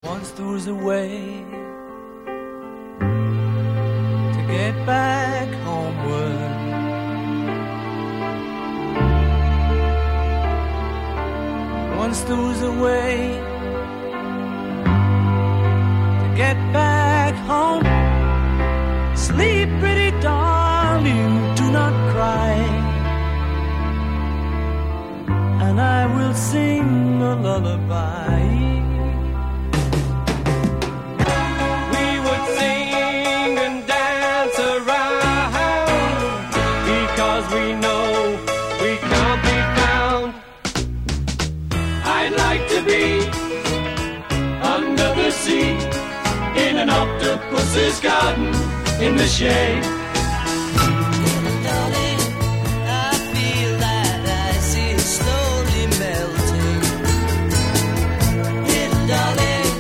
Once there was a way to get back homeward. Once there was a way to get back home. Sleep, pretty darling, do not cry, and I will sing a lullaby. We would sing and dance around, because we know we can't be found. I'd like to be under the sea, in an octopus's garden, in the shade.